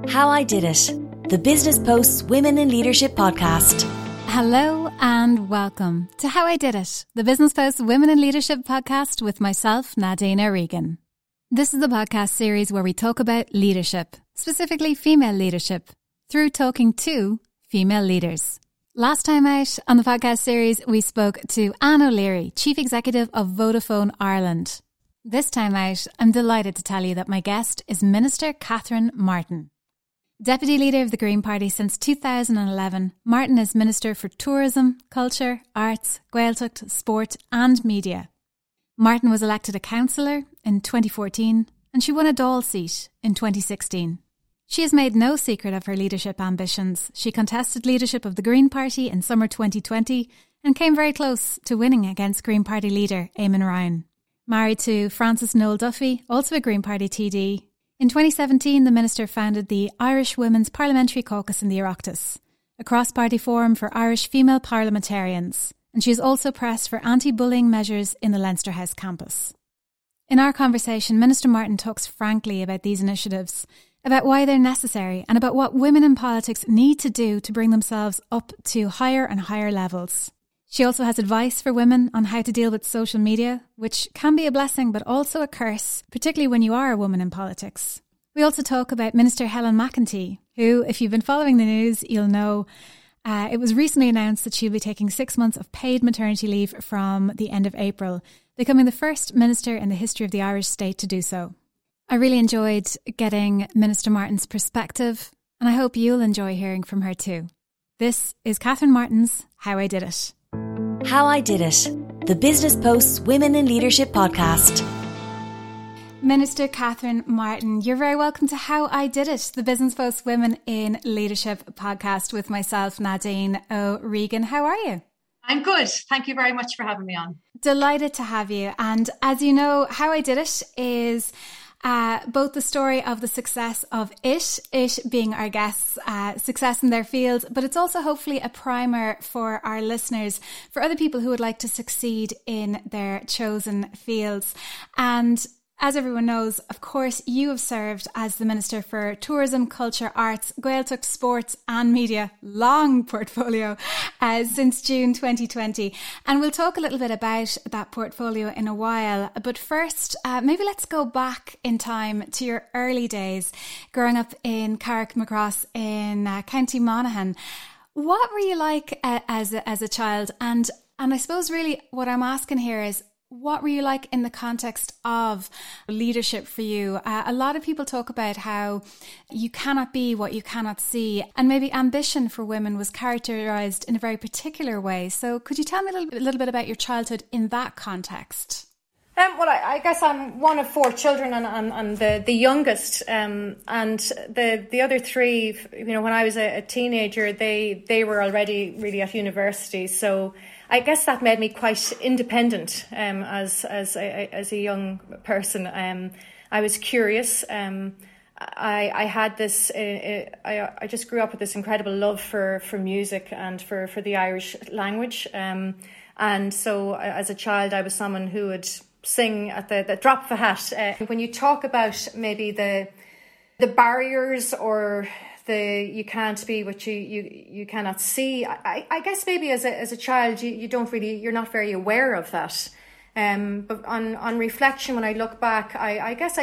How I Did It, the Business Post's Women in Leadership podcast. Hello and welcome to How I Did It, the Business Post's Women in Leadership podcast with myself, Nadine O'Regan. This is the podcast series where we talk about leadership, specifically female leadership, through talking to female leaders. Last time out on the podcast series, we spoke to Anne O'Leary, Chief Executive of Vodafone Ireland. This time out, I'm delighted to tell you that my guest is Minister Catherine Martin. Deputy Leader of the Green Party since 2011, Martin is Minister for Tourism, Culture, Arts, Gaeltacht, Sport and Media. Martin was elected a councillor in 2014 and she won a Dáil seat in 2016. She has made no secret of her leadership ambitions. She contested leadership of the Green Party in summer 2020 and came very close to winning against Green Party leader Eamon Ryan. Married to Frances Noel Duffy, also a Green Party TD. In 2017, the Minister founded the Irish Women's Parliamentary Caucus in the Oireachtas, a cross-party forum for Irish female parliamentarians, and she is also pressed for anti-bullying measures in the Leinster House campus. In our conversation, Minister Martin talks frankly about these initiatives, about why they're necessary, and about what women in politics need to do to bring themselves up to higher and higher levels. She also has advice for women on how to deal with social media, which can be a blessing but also a curse, particularly when you are a woman in politics. We also talk about Minister Helen McEntee, who, if you've been following the news, you'll know it was recently announced that she'll be taking 6 months of paid maternity leave from the end of April, becoming the first minister in the history of the Irish state to do so. I really enjoyed getting Minister Martin's perspective, and I hope you'll enjoy hearing from her too. This is Catherine Martin's How I Did It. How I Did It, the Business Post's Women in Leadership podcast. Minister Catherine Martin, you're very welcome to How I Did It, the Business Post's Women in Leadership podcast with myself, Nadine O'Regan. How are you? I'm good. Thank you very much for having me on. Delighted to have you. And as you know, How I Did It is both the story of the success of it being our guests' success in their field, but it's also hopefully a primer for our listeners, for other people who would like to succeed in their chosen fields. And as everyone knows, of course, you have served as the Minister for Tourism, Culture, Arts, Gaeltacht, Sports and Media, long portfolio, since June 2020. And we'll talk a little bit about that portfolio in a while. But first, maybe let's go back in time to your early days, growing up in Carrickmacross in County Monaghan. What were you like as a child? And I suppose really what I'm asking here is, what were you like in the context of leadership for you? A lot of people talk about how you cannot be what you cannot see, and maybe ambition for women was characterised in a very particular way. So could you tell me a little bit about your childhood in that context? Well, I guess I'm one of four children and the youngest. And the other three, when I was a teenager, they were already really at university. So I guess that made me quite independent as a young person. I was curious. I had this. I just grew up with this incredible love for music and for the Irish language. And so as a child, I was someone who would sing at the drop of a hat. When you talk about maybe the barriers or you can't be what you cannot see, I guess maybe as a child you're not very aware of that. But on reflection, when I look back, I guess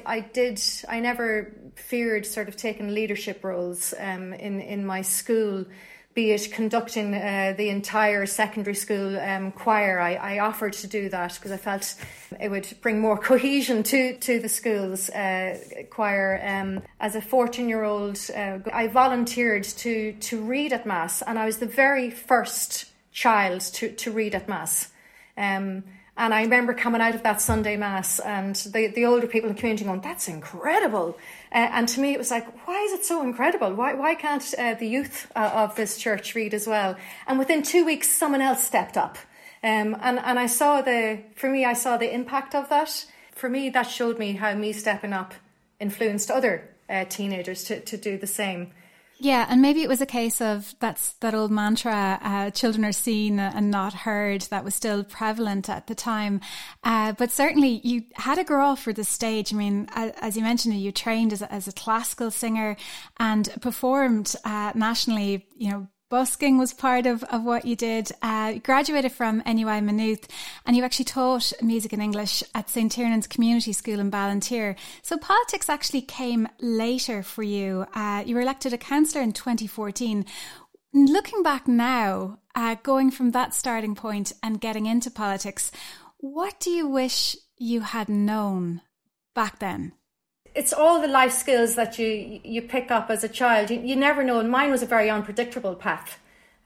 I never feared sort of taking leadership roles in my school, be it conducting the entire secondary school choir. I offered to do that because I felt it would bring more cohesion to the school's choir. As a 14-year-old, I volunteered to read at Mass, and I was the very first child to read at Mass. And I remember coming out of that Sunday Mass and the older people in the community going, "That's incredible." And to me, it was like, why is it so incredible? Why can't the youth of this church read as well? And within 2 weeks, someone else stepped up. And I saw the impact of that. For me, that showed me how me stepping up influenced other teenagers to do the same. Yeah, and maybe it was a case of that old mantra, children are seen and not heard, that was still prevalent at the time. But certainly you had a grow for the stage. I mean, as you mentioned, you trained as a classical singer and performed nationally, busking was part of what you did. You graduated from NUI Maynooth and you actually taught music and English at St. Tiernan's Community School in Ballantyre. So politics actually came later for you. You were elected a councillor in 2014. Looking back now, going from that starting point and getting into politics, what do you wish you had known back then? It's all the life skills that you pick up as a child. You never know. And mine was a very unpredictable path.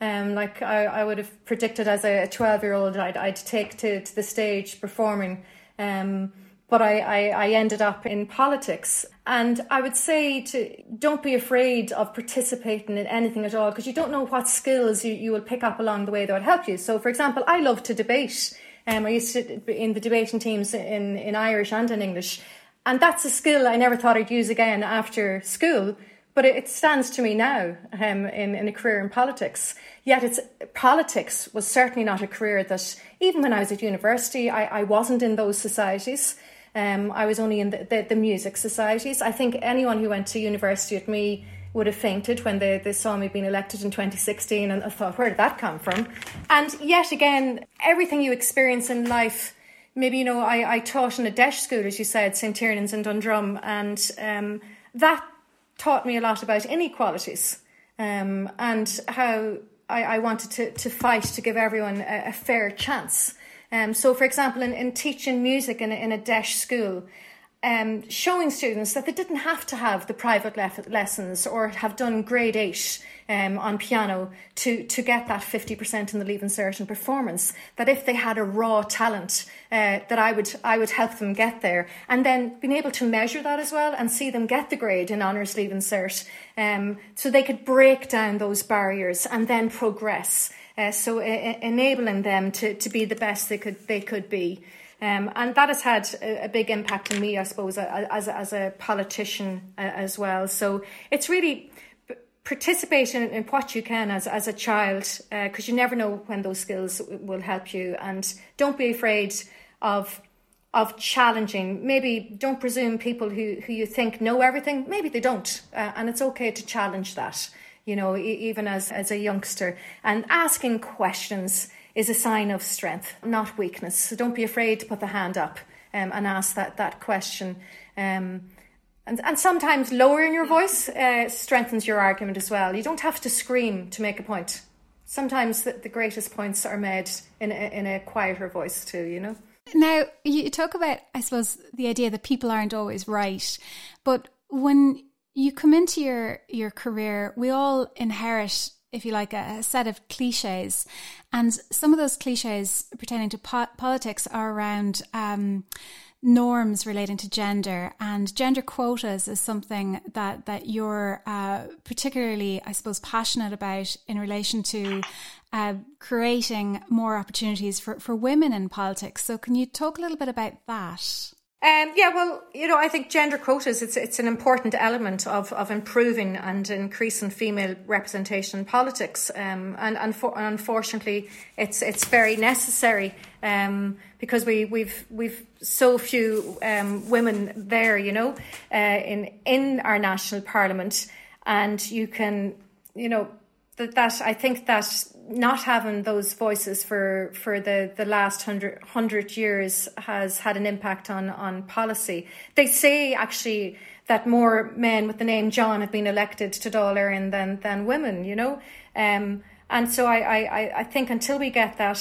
I would have predicted as a 12-year-old I'd take to the stage performing. But I ended up in politics. And I would say don't be afraid of participating in anything at all, because you don't know what skills you will pick up along the way that would help you. So, for example, I love to debate. I used to be in the debating teams in Irish and in English. And that's a skill I never thought I'd use again after school, but it stands to me now in a career in politics. Yet politics was certainly not a career that, even when I was at university, I wasn't in those societies. I was only in the music societies. I think anyone who went to university with me would have fainted when they saw me being elected in 2016 and I thought, where did that come from? And yet again, everything you experience in life. Maybe, I taught in a Desh school, as you said, St. Tiernan's in Dundrum, and that taught me a lot about inequalities and how I wanted to fight to give everyone a fair chance. So, for example, in teaching music in a Desh school, showing students that they didn't have to have the private lessons or have done grade 8 on piano to get that 50% in the Leaving Cert performance, that if they had a raw talent, that I would help them get there, and then being able to measure that as well and see them get the grade in Honours Leaving Cert, so they could break down those barriers and then progress, so enabling them to be the best they could be. And that has had a big impact on me, I suppose, as a politician as well. So it's really participating in what you can as a child, because you never know when those skills will help you. And don't be afraid of challenging. Maybe don't presume people who you think know everything. Maybe they don't. And it's okay to challenge that, even as a youngster. And asking questions is a sign of strength, not weakness. So don't be afraid to put the hand up and ask that question. And sometimes lowering your voice strengthens your argument as well. You don't have to scream to make a point. Sometimes the greatest points are made in a quieter voice too, Now, you talk about, I suppose, the idea that people aren't always right. But when you come into your career, we all inherit, if you like, a set of cliches. And some of those cliches pertaining to politics are around norms relating to gender, and gender quotas is something that you're particularly, I suppose, passionate about in relation to creating more opportunities for women in politics. So can you talk a little bit about that? I think gender quotas, it's an important element of improving and increasing female representation in politics. And unfortunately, it's very necessary because we've so few women there, in our national parliament. And you can, that I think that not having those voices for the last 100 years has had an impact on policy. They say actually that more men with the name John have been elected to Dáil Éireann than women, and so I think until we get that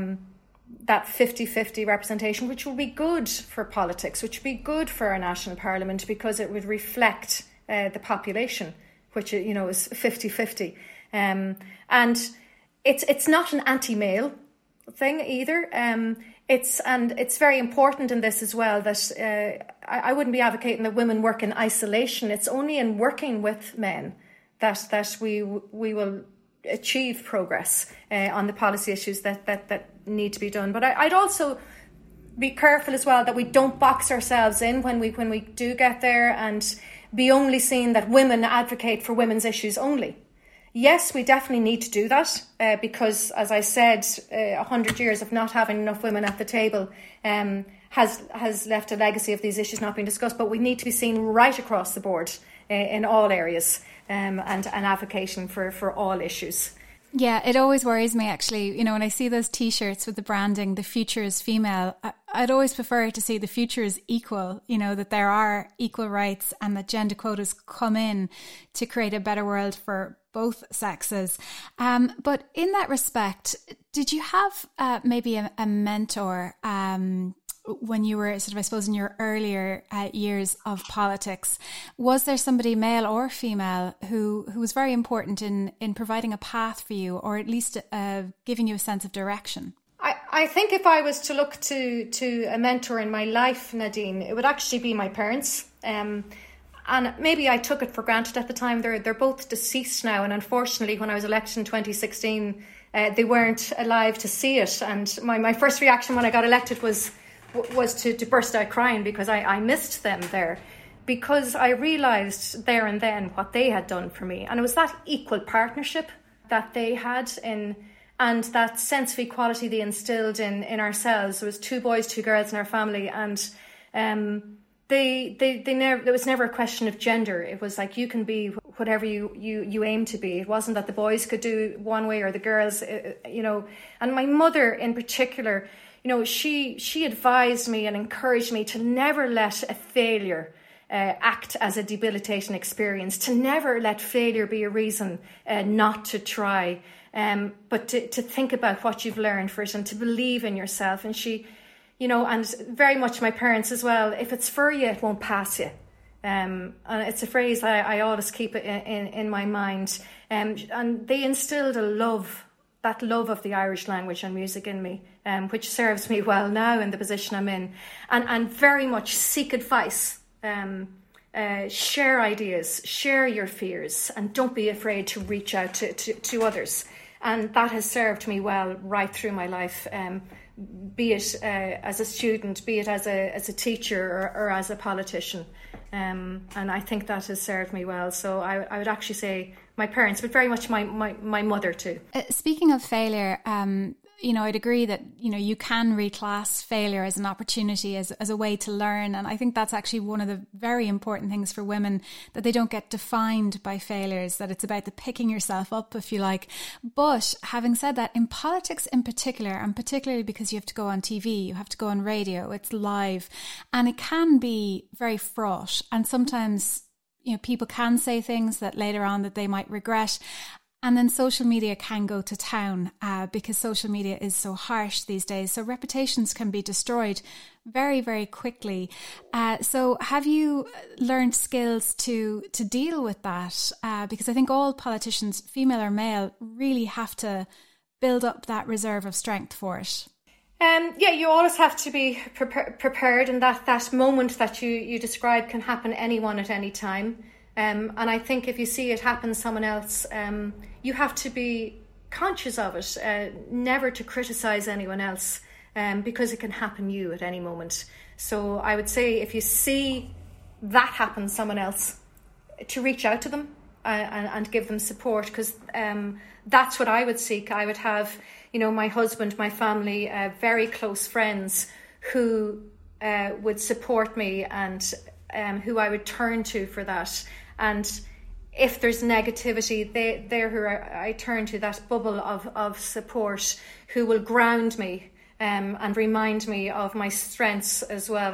50-50 representation, which will be good for politics, which would be good for our national parliament, because it would reflect the population, which is 50-50. And it's not an anti-male thing either. It's very important in this as well that I wouldn't be advocating that women work in isolation. It's only in working with men that we will achieve progress on the policy issues that need to be done. But I'd also be careful as well that we don't box ourselves in when we do get there. And be only seen that women advocate for women's issues only. Yes, we definitely need to do that because, as I said, 100 years of not having enough women at the table has left a legacy of these issues not being discussed. But we need to be seen right across the board in all areas and advocating for all issues. Yeah, it always worries me, actually. You know, when I see those T-shirts with the branding, the future is female, I'd always prefer to see the future is equal, you know, that there are equal rights and that gender quotas come in to create a better world for both sexes. But in that respect, did you have maybe a mentor when you were sort of, I suppose, in your earlier years of politics? Was there somebody, male or female, who was very important in providing a path for you, or at least giving you a sense of direction? I think if I was to look to a mentor in my life, Nadine, it would actually be my parents. And maybe I took it for granted at the time. They're both deceased now, and unfortunately, when I was elected in 2016, they weren't alive to see it. And my first reaction when I got elected was to burst out crying because I missed them there, because I realised there and then what they had done for me. And it was that equal partnership that they had and that sense of equality they instilled in ourselves. There was 2 boys, 2 girls in our family, and they never, there was never a question of gender. It was like, you can be whatever you aim to be. It wasn't that the boys could do one way or the girls, you know. And my mother in particular, you know, she advised me and encouraged me to never let a failure act as a debilitating experience, to never let failure be a reason not to try, but to think about what you've learned first and to believe in yourself. And she, you know, and very much my parents as well, if it's for you, it won't pass you. And it's a phrase that I always keep in my mind. And they instilled that love of the Irish language and music in me, which serves me well now in the position I'm in, and very much seek advice, share ideas, share your fears, and don't be afraid to reach out to others. And that has served me well right through my life, be it as a student, be it as a teacher or as a politician. And I think that has served me well. So I would actually say my parents, but very much my mother too. Speaking of failure, you know, I'd agree that, you know, you can reclass failure as an opportunity, as a way to learn. And I think that's actually one of the very important things for women, that they don't get defined by failures, that it's about the picking yourself up, if you like. But having said that, in politics in particular, and particularly because you have to go on TV, you have to go on radio, it's live, and it can be very fraught. And sometimes, you know, people can say things that later on that they might regret. And then social media can go to town because social media is so harsh these days. So reputations can be destroyed very, very quickly. So have you learned skills to deal with that? Because I think all politicians, female or male, really have to build up that reserve of strength for it. Yeah, you always have to be prepared, and that moment that you describe can happen anyone at any time. And I think if you see it happen to someone else, you have to be conscious of it, never to criticise anyone else, because it can happen you at any moment. So I would say if you see that happen to someone else, to reach out to them and give them support, because that's what I would seek. I would have, you know, my husband, my family, very close friends who would support me and who I would turn to for that. And if there's negativity, they're who I turn to, that bubble of support, who will ground me and remind me of my strengths as well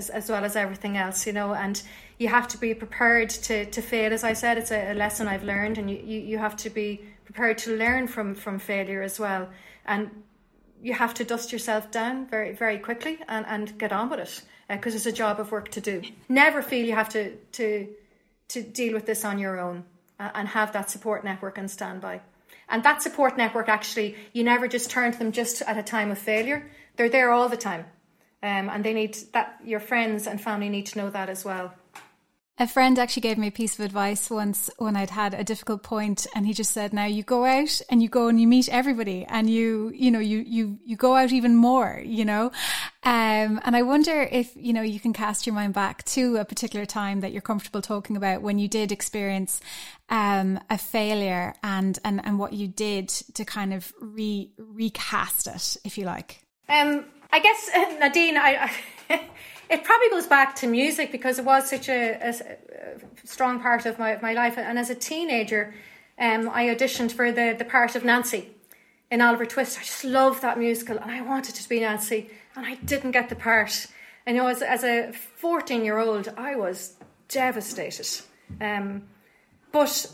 as everything else, you know. And you have to be prepared to fail. As I said, it's a lesson I've learned, and you have to be prepared to learn from failure as well. And you have to dust yourself down very, very quickly and get on with it, because it's a job of work to do. Never feel you have to deal with this on your own, and have that support network and stand by. And that support network, actually, you never just turn to them just at a time of failure. They're there all the time. And they need that. Your friends and family need to know that as well. A friend actually gave me a piece of advice once when I'd had a difficult point, and he just said, now you go out and you go and you meet everybody, and you go out even more, and I wonder if, you can cast your mind back to a particular time that you're comfortable talking about when you did experience a failure and what you did to kind of recast it, if you like. I guess, Nadine, it probably goes back to music, because it was such a strong part of my life. And as a teenager, I auditioned for the part of Nancy in Oliver Twist. I just loved that musical, and I wanted to be Nancy, and I didn't get the part. And as a 14-year-old, I was devastated. But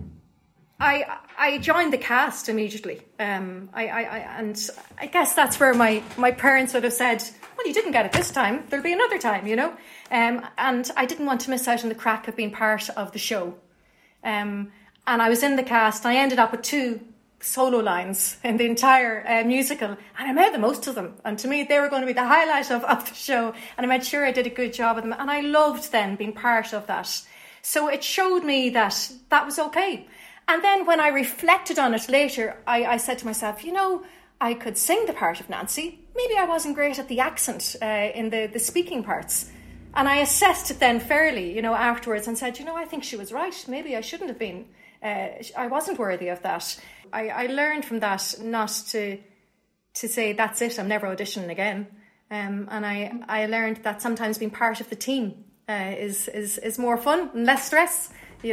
I joined the cast immediately. And I guess that's where my parents would have said, well, you didn't get it this time, there'll be another time, and I didn't want to miss out on the crack of being part of the show. And I was in the cast, and I ended up with 2 solo lines in the entire musical, and I made the most of them, and to me they were going to be the highlight of the show, and I made sure I did a good job of them, and I loved then being part of that. So it showed me that was okay. And then when I reflected on it later, I said to myself, I could sing the part of Nancy. Maybe I wasn't great at the accent in the speaking parts. And I assessed it then fairly, afterwards, and said, I think she was right. Maybe I shouldn't have been. I wasn't worthy of that. I learned from that not to say, that's it, I'm never auditioning again. And I learned that sometimes being part of the team is more fun and less stress,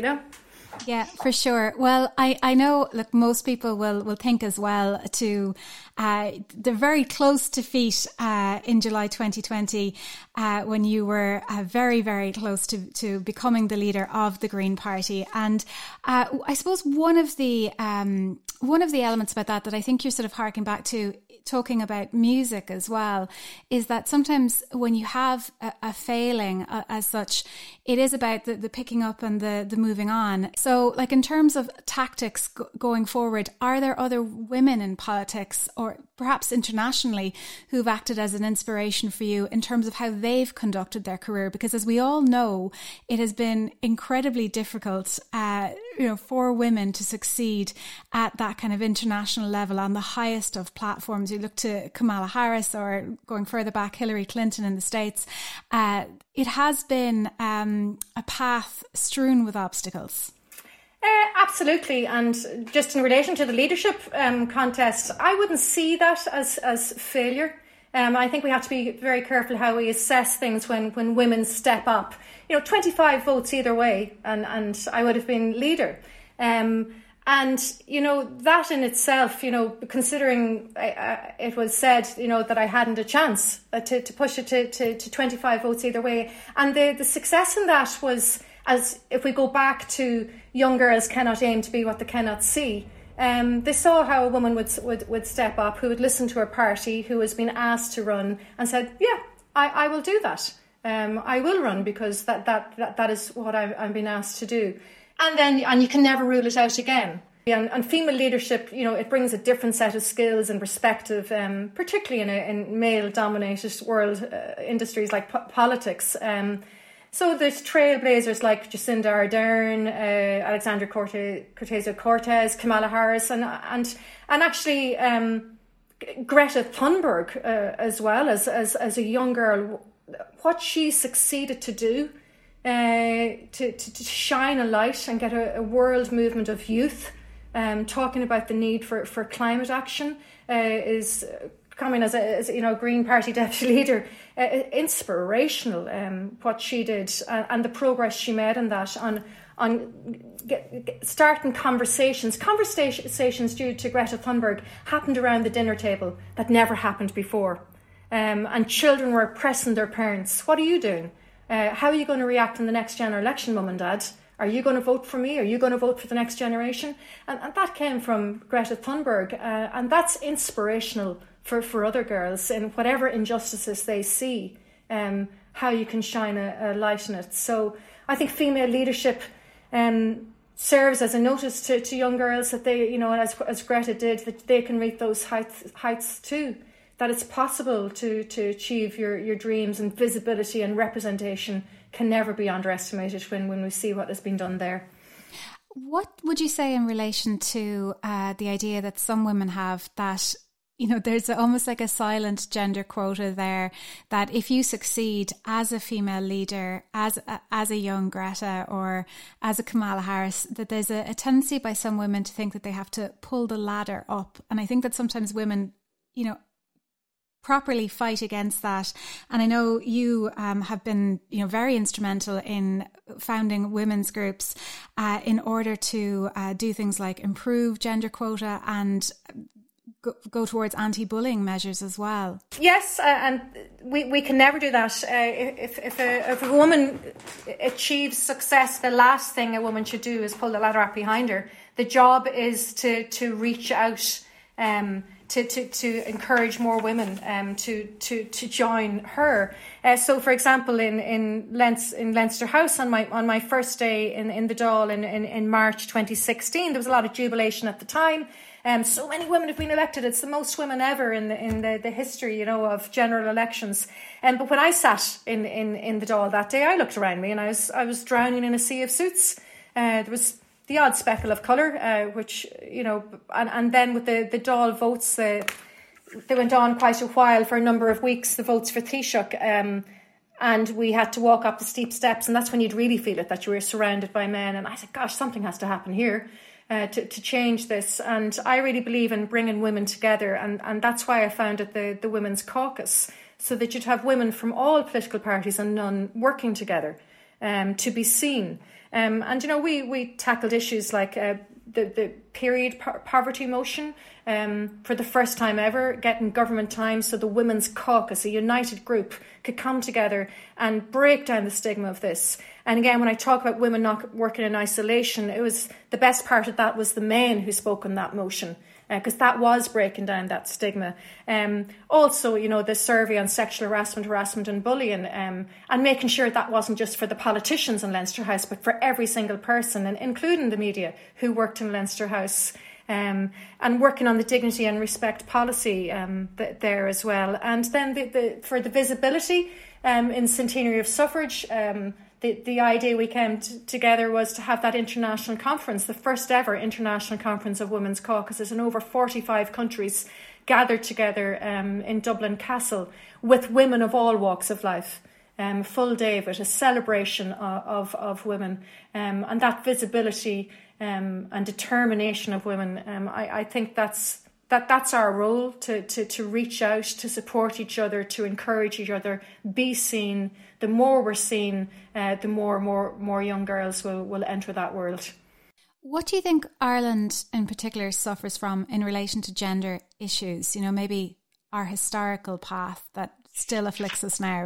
Yeah, for sure. Well, I know, look, most people will think as well to the very close defeat in July 2020 when you were very, very close to becoming the leader of the Green Party. And I suppose one of the elements about that I think you're sort of harking back to, talking about music as well, is that sometimes when you have a failing as such, it is about the picking up and the moving on. So like in terms of tactics going forward, are there other women in politics or perhaps internationally who've acted as an inspiration for you in terms of how they've conducted their career? Because as we all know, it has been incredibly difficult for women to succeed at that kind of international level on the highest of platforms. You look to Kamala Harris, or going further back, Hillary Clinton in the States. It has been a path strewn with obstacles. Absolutely. And just in relation to the leadership contest, I wouldn't see that as failure. I think we have to be very careful how we assess things when women step up. 25 votes either way, and I would have been leader. And, that in itself, considering it was said, that I hadn't a chance to push it to 25 votes either way. And the success in that was, as if we go back to young girls cannot aim to be what they cannot see. They saw how a woman would step up, who would listen to her party, who has been asked to run, and said, yeah, I will do that. I will run because that is what I'm being asked to do. And you can never rule it out again. And female leadership, it brings a different set of skills and perspective, particularly in male-dominated world industries like politics. So there's trailblazers like Jacinda Ardern, Alexandria Cortez-Cortez, Kamala Harris, and actually Greta Thunberg as well as a young girl. What she succeeded to do to shine a light and get a world movement of youth talking about the need for climate action is coming as a Green Party deputy leader, inspirational. What she did and the progress she made in that on starting conversations due to Greta Thunberg happened around the dinner table that never happened before. And children were pressing their parents, what are you doing? How are you going to react in the next general election, Mum and Dad? Are you going to vote for me? Are you going to vote for the next generation? And that came from Greta Thunberg. And that's inspirational for other girls in whatever injustices they see, how you can shine a light in it. So I think female leadership serves as a notice to young girls that they, as Greta did, that they can reach those heights too. That it's possible to achieve your dreams and visibility and representation can never be underestimated when we see what has been done there. What would you say in relation to the idea that some women have that, you know, there's almost like a silent gender quota there, that if you succeed as a female leader, as a young Greta or as a Kamala Harris, that there's a tendency by some women to think that they have to pull the ladder up. And I think that sometimes women, you know, properly fight against that. And I know you have been, you know, very instrumental in founding women's groups in order to do things like improve gender quota and go towards anti-bullying measures as well. Yes, and we can never do that. If a woman achieves success, the last thing a woman should do is pull the ladder up behind her. The job is to reach out, to encourage more women to join her. So, for example, in Leinster House on my first day in the Dáil in March 2016, there was a lot of jubilation at the time. So many women have been elected. It's the most women ever in the history, you know, of general elections. But when I sat in the Dáil that day, I looked around me and I was drowning in a sea of suits. There was the odd speckle of colour, which, you know, and then with the Dáil votes, they went on quite a while, for a number of weeks, the votes for Taoiseach, and we had to walk up the steep steps, and that's when you'd really feel it, that you were surrounded by men. And I said, gosh, something has to happen here to change this. And I really believe in bringing women together, and that's why I founded the Women's Caucus, so that you'd have women from all political parties and none working together to be seen. And, you know, we tackled issues like the period poverty motion for the first time ever, getting government time so the Women's Caucus, a united group, could come together and break down the stigma of this. And again, when I talk about women not working in isolation, it was the best part of that was the men who spoke on that motion, because that was breaking down that stigma. Also, you know, the survey on sexual harassment and bullying, and making sure that wasn't just for the politicians in Leinster House, but for every single person, and including the media who worked in Leinster House, and working on the dignity and respect policy there as well. And then for the visibility in centenary of suffrage, the idea we came together was to have that international conference, the first ever international conference of women's caucuses in over 45 countries gathered together in Dublin Castle with women of all walks of life. Full day of it, a celebration of women, and that visibility and determination of women. I think that's our role, to reach out, to support each other, to encourage each other, be seen. The more we're seen, the more young girls will enter that world. What do you think Ireland in particular suffers from in relation to gender issues? You know, maybe our historical path that still afflicts us now.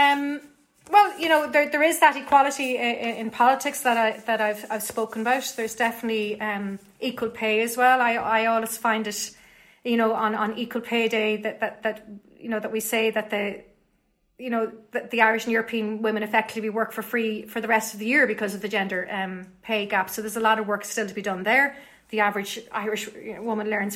Well, you know, there is that equality in politics that I've spoken about. There's definitely equal pay as well. I always find it, you know, on Equal Pay Day that you know, that we say that the Irish and European women effectively work for free for the rest of the year because of the gender pay gap. So there's a lot of work still to be done there. The average Irish woman earns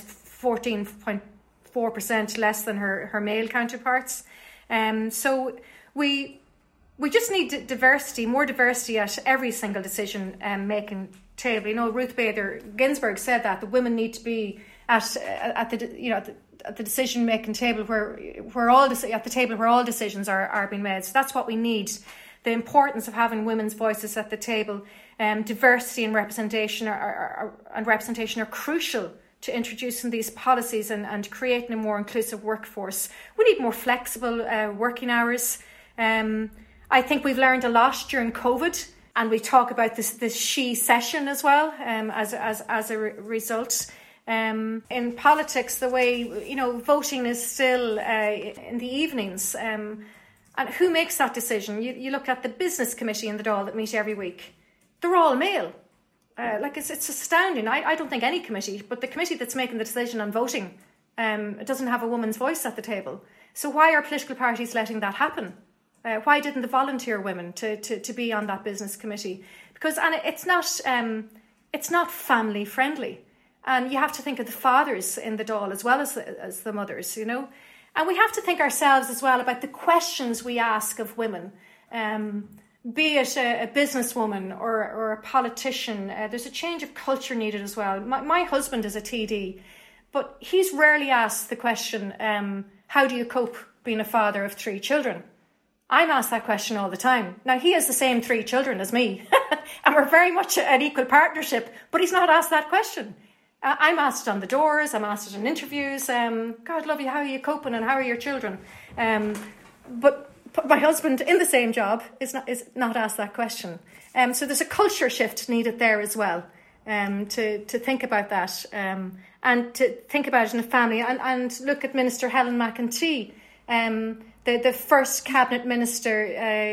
14.4% less than her male counterparts. So we just need diversity, more diversity at every single decision making table. You know, Ruth Bader Ginsburg said that the women need to be at the decision making table where all decisions are being made. So that's what we need. The importance of having women's voices at the table, diversity and representation are crucial to introducing these policies and creating a more inclusive workforce. We need more flexible working hours. I think we've learned a lot during COVID, and we talk about this she session as well as a result. In politics, the way, you know, voting is still in the evenings, and who makes that decision? You look at the business committee in the Dáil that meet every week; they're all male. It's astounding. I don't think any committee, but the committee that's making the decision on voting, doesn't have a woman's voice at the table. So why are political parties letting that happen? Why didn't they volunteer women to be on that business committee? Because it's not family friendly. And you have to think of the fathers in the Dáil as well as the mothers, you know. And we have to think ourselves as well about the questions we ask of women. be it a businesswoman or a politician, there's a change of culture needed as well. My husband is a TD, but he's rarely asked the question, how do you cope being a father of 3 children? I'm asked that question all the time. Now, he has the same 3 children as me, and we're very much an equal partnership, but he's not asked that question. I'm asked on the doors, I'm asked it in interviews, God love you, how are you coping and how are your children? But my husband in the same job is not asked that question. So there's a culture shift needed there as well, to think about that, and to think about it in a family, and look at Minister Helen McEntee, the first cabinet minister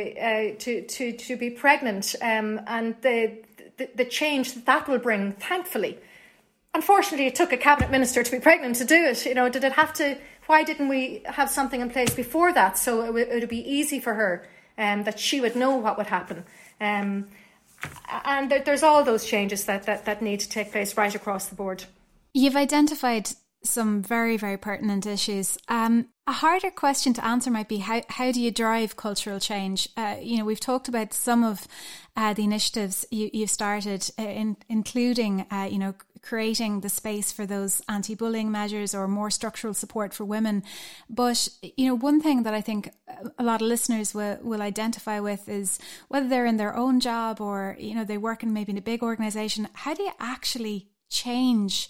to be pregnant, and the change that will bring, thankfully. Unfortunately, it took a cabinet minister to be pregnant to do it. You know, did it have to? Why didn't we have something in place before that, so it would be easy for her, that she would know what would happen? And there's all those changes that need to take place right across the board. You've identified some very, very pertinent issues. A harder question to answer might be how do you drive cultural change? We've talked about some of the initiatives you've started, including creating the space for those anti-bullying measures or more structural support for women. But one thing that I think a lot of listeners will identify with is whether they're in their own job or they work in maybe in a big organisation. How do you actually change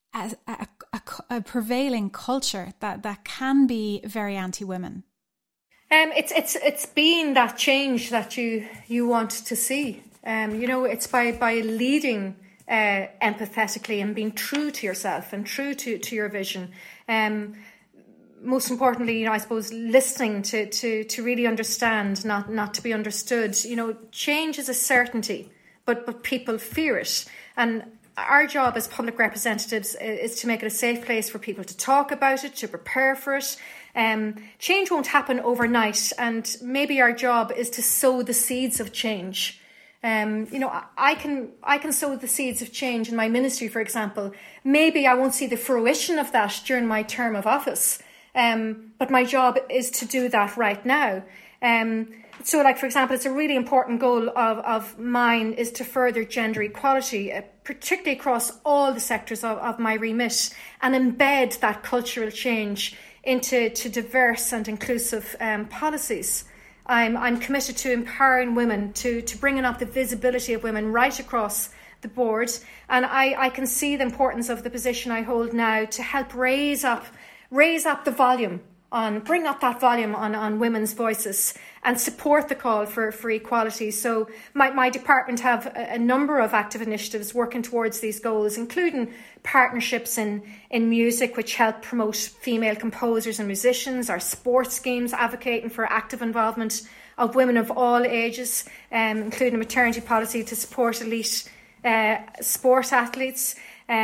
a prevailing culture that can be very anti-women? It's being that change that you want to see. It's by leading empathetically and being true to yourself and true to your vision. Most importantly, I suppose listening to really understand, not to be understood. Change is a certainty, but people fear it. And our job as public representatives is to make it a safe place for people to talk about it, to prepare for it. Change won't happen overnight, and maybe our job is to sow the seeds of change. I can sow the seeds of change in my ministry, for example. Maybe I won't see the fruition of that during my term of office, but my job is to do that right now. So, for example, it's a really important goal of mine is to further gender equality, particularly across all the sectors of my remit, and embed that cultural change into diverse and inclusive policies. I'm committed to empowering women, to bringing up the visibility of women right across the board. And I can see the importance of the position I hold now to help raise up the volume bring up that volume on women's voices and support the call for equality. So my department have a number of active initiatives working towards these goals, including partnerships in music, which help promote female composers and musicians, our sports schemes advocating for active involvement of women of all ages, including a maternity policy to support elite sport athletes,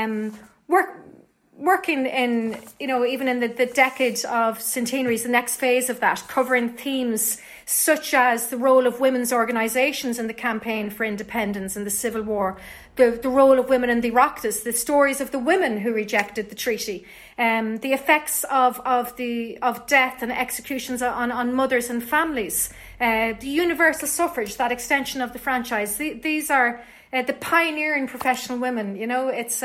working in, even in the decade of centenaries, the next phase of that, covering themes such as the role of women's organisations in the campaign for independence and the Civil War, the role of women in the Oireachtas, the stories of the women who rejected the treaty, the effects of death and executions on mothers and families, the universal suffrage, that extension of the franchise. These are the pioneering professional women. It's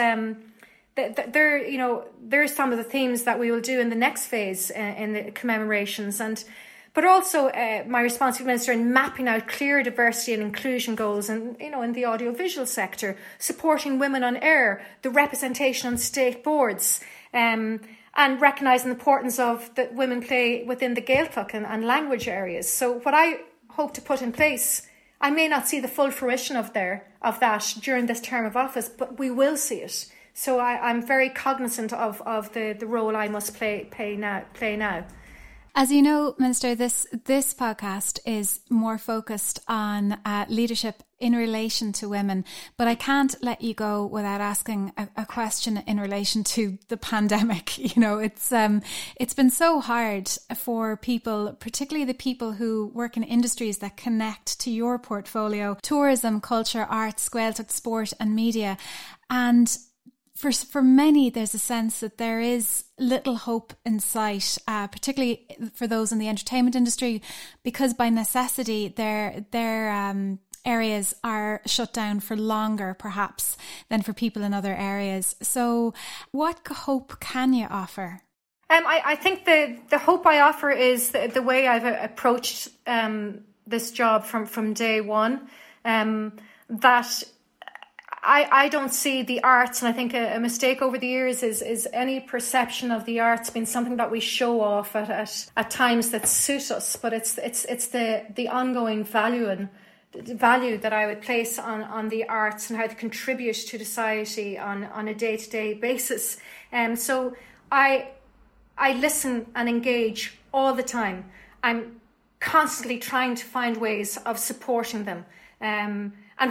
there's some of the themes that we will do in the next phase in the commemorations, but also my responsibility minister in mapping out clear diversity and inclusion goals, and in the audiovisual sector, supporting women on air, the representation on state boards, and recognising the importance of that women play within the Gaeltacht and language areas. So what I hope to put in place, I may not see the full fruition of that during this term of office, but we will see it. So I'm very cognizant of the role I must play now. As you know, Minister, this podcast is more focused on leadership in relation to women, but I can't let you go without asking a question in relation to the pandemic. It's been so hard for people, particularly the people who work in industries that connect to your portfolio: tourism, culture, arts, Gaeltacht, sport and media. And for many, there's a sense that there is little hope in sight, particularly for those in the entertainment industry, because by necessity, their areas are shut down for longer, perhaps, than for people in other areas. So what hope can you offer? I think the hope I offer is the way I've approached this job from day one, that I don't see the arts, and I think a mistake over the years is any perception of the arts being something that we show off at times that suit us, but it's the ongoing value that I would place on the arts and how they contribute to society on a day-to-day basis. So I listen and engage all the time. I'm constantly trying to find ways of supporting them. And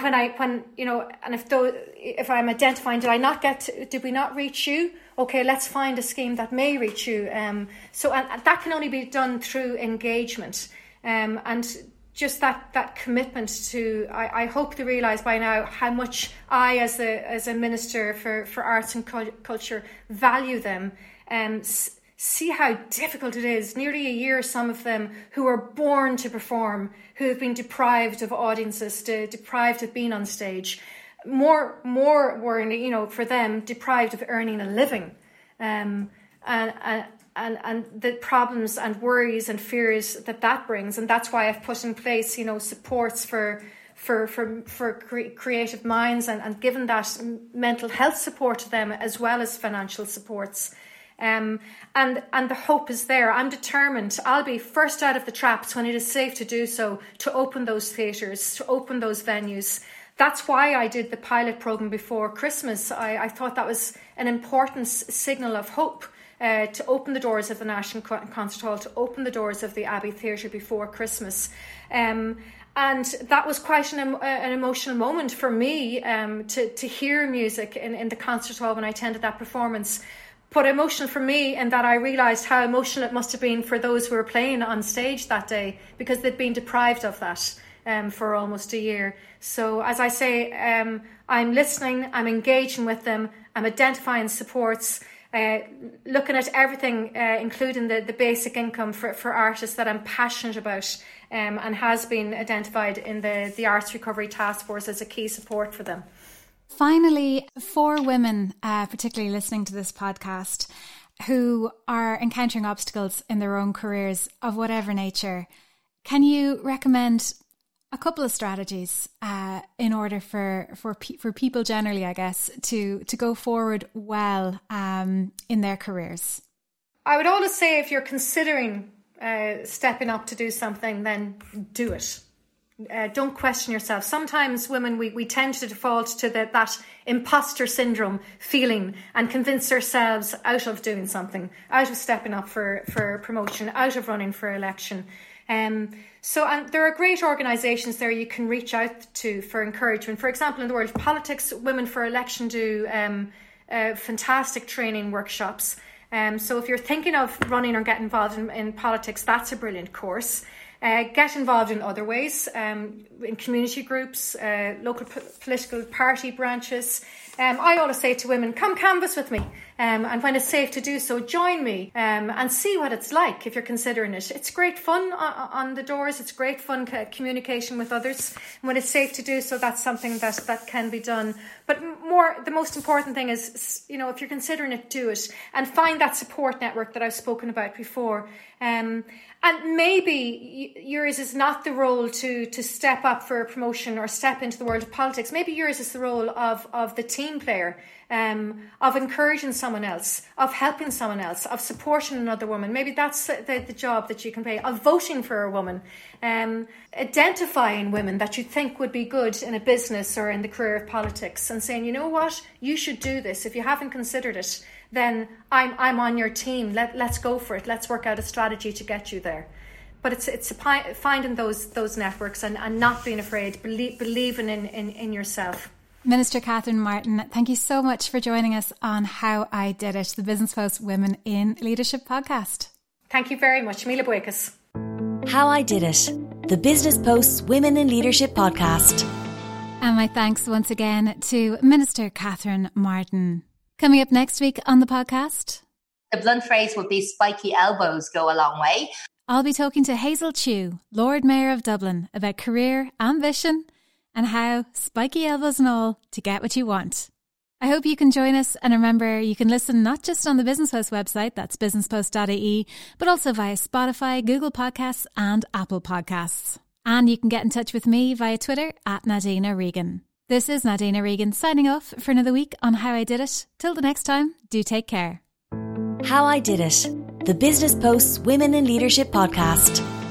if I'm identifying, did we not reach you? Okay, let's find a scheme that may reach you. So that can only be done through engagement. And just that commitment to, I hope to realise by now how much I, as a minister for arts and culture, value them. See how difficult it is. Nearly a year, some of them who are born to perform, who have been deprived of audiences, deprived of being on stage. More were, for them, deprived of earning a living. And the problems and worries and fears that brings. And that's why I've put in place, supports for creative minds and given that mental health support to them as well as financial supports. And the hope is there. I'm determined. I'll be first out of the traps when it is safe to do so, to open those theatres, to open those venues. That's why I did the pilot programme before Christmas. I thought that was an important signal of hope, to open the doors of the National Concert Hall, to open the doors of the Abbey Theatre before Christmas. And that was quite an emotional moment for me, to hear music in the concert hall when I attended that performance. But emotional for me in that I realised how emotional it must have been for those who were playing on stage that day, because they'd been deprived of that for almost a year. So as I say, I'm listening, I'm engaging with them, I'm identifying supports, looking at everything, including the basic income for artists that I'm passionate about, and has been identified in the Arts Recovery Task Force as a key support for them. Finally, for women, particularly listening to this podcast, who are encountering obstacles in their own careers of whatever nature, can you recommend a couple of strategies in order for people generally, I guess, to go forward well in their careers? I would always say, if you're considering stepping up to do something, then do it. Don't question yourself. Sometimes women, we tend to default to that imposter syndrome feeling and convince ourselves out of doing something, out of stepping up for promotion, out of running for election. So there are great organisations there you can reach out to for encouragement. For example, in the world of politics, Women for Election do fantastic training workshops. So if you're thinking of running or getting involved in politics, that's a brilliant course. Get involved in other ways, in community groups, local political party branches. I always say to women, come canvass with me. And when it's safe to do so, join me and see what it's like if you're considering it. It's great fun on the doors. It's great fun communication with others. And when it's safe to do so, that's something that can be done. But the most important thing is, if you're considering it, do it. And find that support network that I've spoken about before. And maybe yours is not the role to step up for a promotion or step into the world of politics. Maybe yours is the role of the team player, of encouraging someone else, of helping someone else, of supporting another woman. Maybe that's the job that you can play, of voting for a woman, identifying women that you think would be good in a business or in the career of politics and saying, you know what, you should do this. If you haven't considered it, then I'm on your team. Let's go for it. Let's work out a strategy to get you there. But it's finding those networks and not being afraid, believing in yourself. Minister Catherine Martin, thank you so much for joining us on How I Did It, the Business Post Women in Leadership podcast. Thank you very much. Míle buíochas. How I Did It, the Business Post Women in Leadership podcast. And my thanks once again to Minister Catherine Martin. Coming up next week on the podcast, the blunt phrase would be spiky elbows go a long way. I'll be talking to Hazel Chew, Lord Mayor of Dublin, about career, ambition, and how, spiky elbows and all, to get what you want. I hope you can join us, and remember, you can listen not just on the Business Post website, that's businesspost.ie, but also via Spotify, Google Podcasts and Apple Podcasts. And you can get in touch with me via Twitter at Nadine O'Regan. This is Nadine O'Regan signing off for another week on How I Did It. Till the next time, do take care. How I Did It, the Business Post's Women in Leadership podcast.